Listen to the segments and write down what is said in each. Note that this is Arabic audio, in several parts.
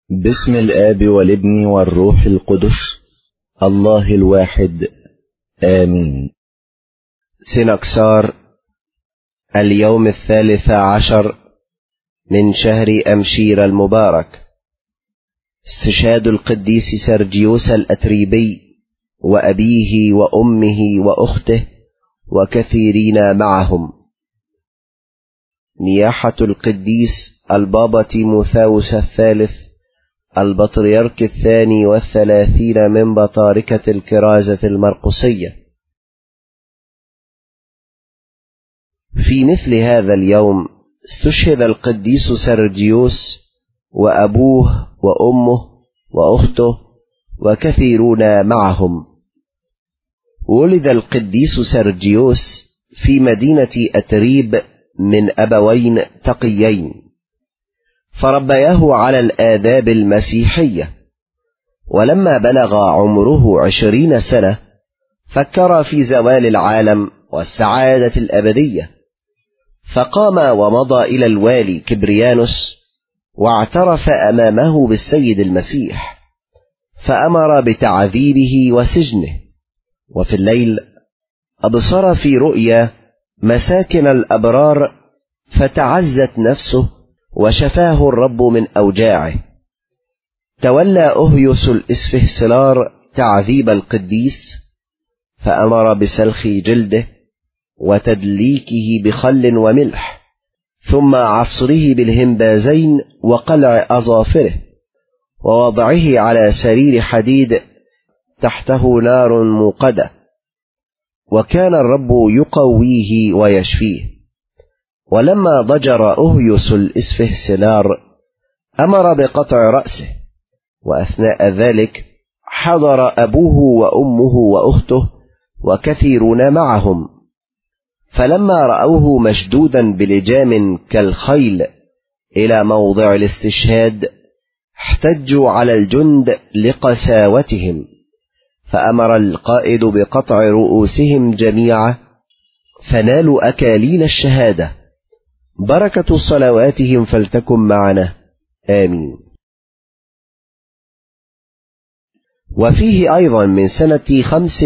باسم الآب والابن والروح القدس الله الواحد آمين. سنكسار اليوم 13 من شهر أمشير المبارك. استشهاد القديس سرجيوس الأتريبي وأبيه وأمه وأخته وكثيرين معهم. نياحة القديس البابا تيموثاوس الثالث البطريرك 32 من بطاركة الكرازة المرقسية. في مثل هذا اليوم استشهد القديس سرجيوس وأبوه وأمه وأخته وكثيرون معهم. ولد القديس سرجيوس في مدينة أتريب من أبوين تقيين، فربياه على الآداب المسيحية. ولما بلغ عمره 20 سنة فكر في زوال العالم والسعادة الأبدية، فقام ومضى إلى الوالي كبريانوس واعترف أمامه بالسيد المسيح، فأمر بتعذيبه وسجنه. وفي الليل أبصر في رؤيا مساكن الأبرار فتعزت نفسه وشفاه الرب من أوجاعه. تولى أهيوس الإسفهسلار تعذيب القديس، فأمر بسلخ جلده وتدليكه بخل وملح، ثم عصره بالهمبازين وقلع أظافره، ووضعه على سرير حديد تحته نار موقدة، وكان الرب يقويه ويشفيه. ولما ضجر أهيوس الإسفهسلار أمر بقطع رأسه، وأثناء ذلك حضر أبوه وأمه وأخته وكثيرون معهم. فلما رأوه مشدودا بلجام كالخيل إلى موضع الاستشهاد احتجوا على الجند لقساوتهم، فأمر القائد بقطع رؤوسهم جميعا، فنالوا أكاليل الشهادة. بركة صلواتهم فلتكن معنا آمين. وفيه أيضا من سنة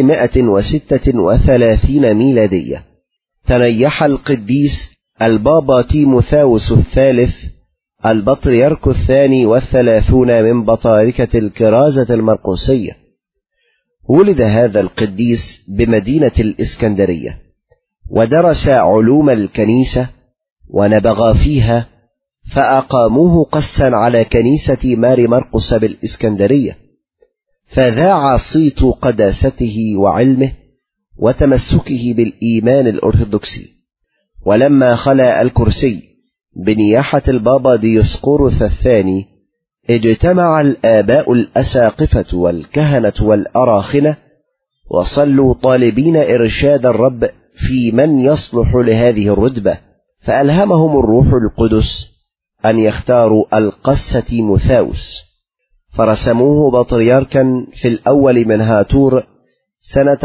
536 ميلادية تنيح القديس البابا تيموثاوس الثالث البطريرك 32 من بطاركة الكرازة المرقسية. ولد هذا القديس بمدينة الإسكندرية، ودرس علوم الكنيسة ونبغ فيها، فأقاموه قسا على كنيسة مار مرقس بالإسكندرية، فذاع صيت قداسته وعلمه وتمسكه بالإيمان الأرثوذكسي. ولما خلا الكرسي بنياحة البابا ديوسقورث الثاني اجتمع الآباء الأساقفة والكهنة والأراخنة وصلوا طالبين إرشاد الرب في من يصلح لهذه الرتبة، فألهمهم الروح القدس أن يختاروا القس تيموثاوس، فرسموه بطريركا في الأول من هاتور سنة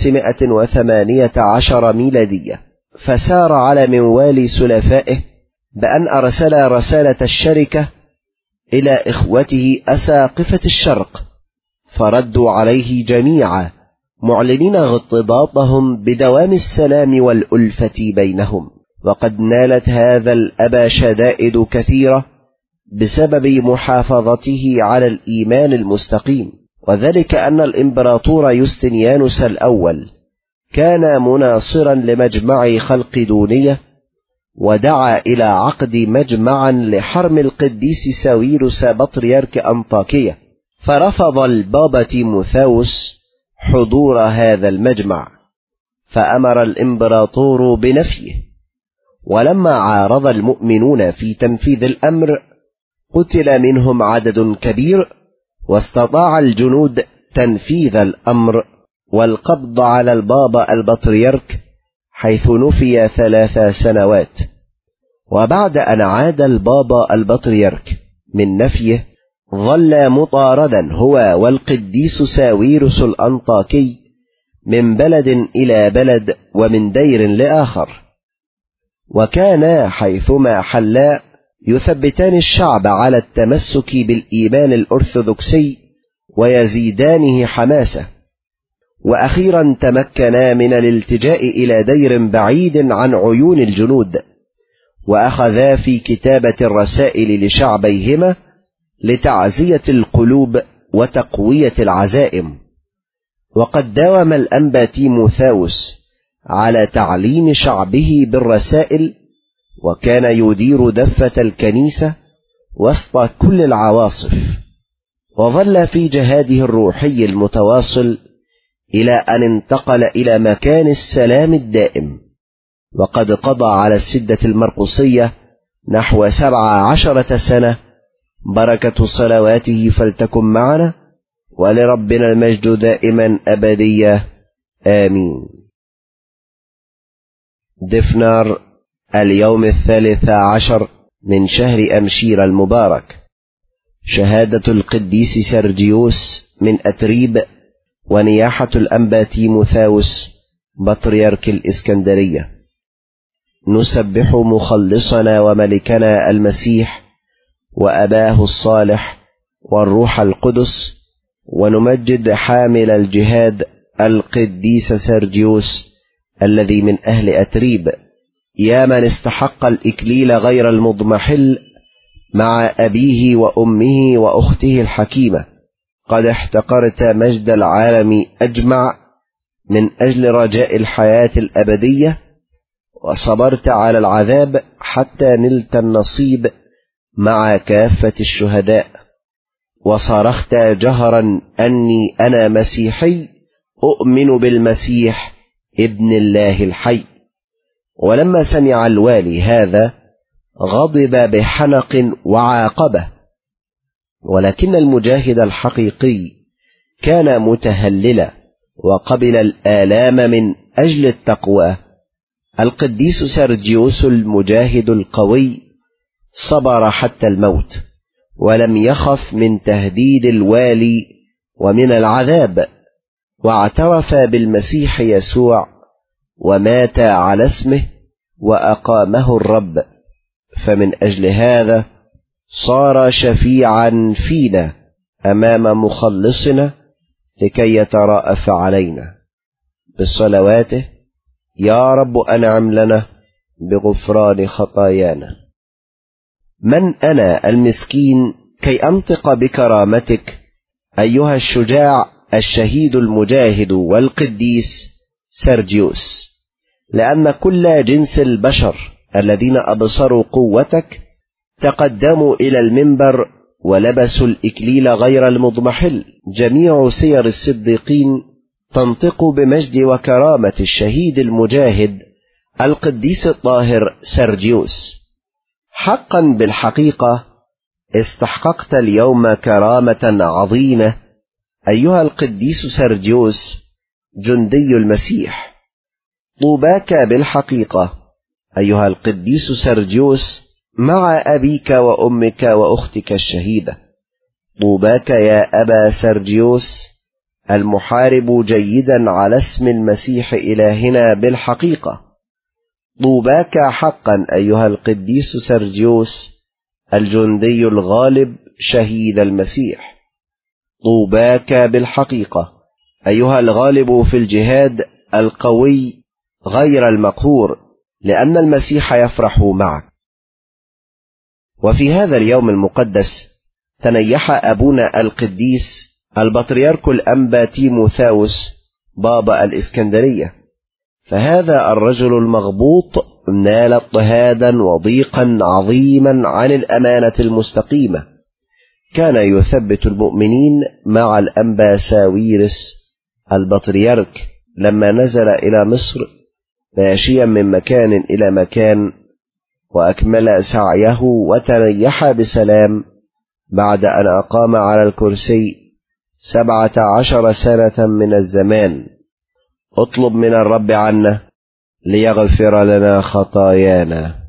518 ميلادية، فسار على منوال سلفائه بأن أرسل رسالة الشركة إلى إخوته أساقفة الشرق، فردوا عليه جميعا معلنين اغتباطهم بدوام السلام والألفة بينهم. وقد نالت هذا الأبا شدائد كثيرة بسبب محافظته على الإيمان المستقيم، وذلك أن الإمبراطور يوستنيانوس الأول كان مناصرا لمجمع خلقدونية، ودعا إلى عقد مجمعا لحرم القديس ساويرس بطريرك أنطاكية، فرفض البابا تيموثاوس حضور هذا المجمع، فأمر الإمبراطور بنفيه. ولما عارض المؤمنون في تنفيذ الأمر قتل منهم عدد كبير، واستطاع الجنود تنفيذ الأمر والقبض على البابا البطريرك، حيث نفي 3 سنوات. وبعد أن عاد البابا البطريرك من نفيه ظل مطاردا هو والقديس ساويرس الأنطاكي من بلد إلى بلد ومن دير لآخر، وكان حيثما حلا يثبتان الشعب على التمسك بالإيمان الأرثوذكسي ويزيدانه حماسة. وأخيرا تمكنا من الالتجاء إلى دير بعيد عن عيون الجنود، وأخذا في كتابة الرسائل لشعبيهما لتعزية القلوب وتقوية العزائم. وقد داوم الأنبا تيموثاوس على تعليم شعبه بالرسائل، وكان يدير دفة الكنيسة وسط كل العواصف، وظل في جهاده الروحي المتواصل إلى أن انتقل إلى مكان السلام الدائم. وقد قضى على السدة المرقسية نحو 17 سنة. بركة صلواته فلتكن معنا، ولربنا المجد دائما أبدية، آمين. دفنار، اليوم 13 من شهر أمشير المبارك. شهادة القديس سرجيوس من أتريب، ونياحة الأنبا تيموثاوس بطريرك الإسكندرية. نسبح مخلصنا وملكنا المسيح وأباه الصالح والروح القدس، ونمجد حامل الجهاد القديس سرجيوس الذي من أهل أتريب، يا من استحق الإكليل غير المضمحل مع أبيه وأمه وأخته الحكيمة. قد احتقرت مجد العالم أجمع من أجل رجاء الحياة الأبدية، وصبرت على العذاب حتى نلت النصيب مع كافة الشهداء، وصرخت جهرا أني أنا مسيحي أؤمن بالمسيح ابن الله الحي. ولما سمع الوالي هذا غضب بحنق وعاقبه، ولكن المجاهد الحقيقي كان متهللا وقبل الآلام من أجل التقوى. القديس سرجيوس المجاهد القوي صبر حتى الموت، ولم يخف من تهديد الوالي ومن العذاب، واعترف بالمسيح يسوع ومات على اسمه وأقامه الرب. فمن أجل هذا صار شفيعا فينا أمام مخلصنا لكي يتراءف علينا بصلواته. يا رب أنعم لنا بغفران خطايانا. من أنا المسكين كي أنطق بكرامتك أيها الشجاع الشهيد المجاهد والقديس سرجيوس، لأن كل جنس البشر الذين أبصروا قوتك تقدموا إلى المنبر ولبسوا الإكليل غير المضمحل. جميع سير الصديقين تنطق بمجد وكرامة الشهيد المجاهد القديس الطاهر سرجيوس. حقا بالحقيقة استحققت اليوم كرامة عظيمة أيها القديس سرجيوس جندي المسيح. طوباك بالحقيقة أيها القديس سرجيوس مع أبيك وأمك وأختك الشهيدة. طوباك يا أبا سرجيوس المحارب جيدا على اسم المسيح إلهنا بالحقيقة. طوباك حقا أيها القديس سرجيوس الجندي الغالب شهيد المسيح. طوباك بالحقيقة أيها الغالب في الجهاد القوي غير المقهور، لأن المسيح يفرح معك. وفي هذا اليوم المقدس تنيح أبونا القديس البطريرك الأنبا تيموثاوس بابا الإسكندرية، فهذا الرجل المغبوط نال اضطهادا وضيقا عظيما عن الأمانة المستقيمة. كان يثبت المؤمنين مع الأنبا ساويرس البطريرك لما نزل إلى مصر ماشيا من مكان إلى مكان، وأكمل سعيه وتنيح بسلام بعد أن أقام على الكرسي 17 سنة من الزمان. اطلب من الرب عنا ليغفر لنا خطايانا.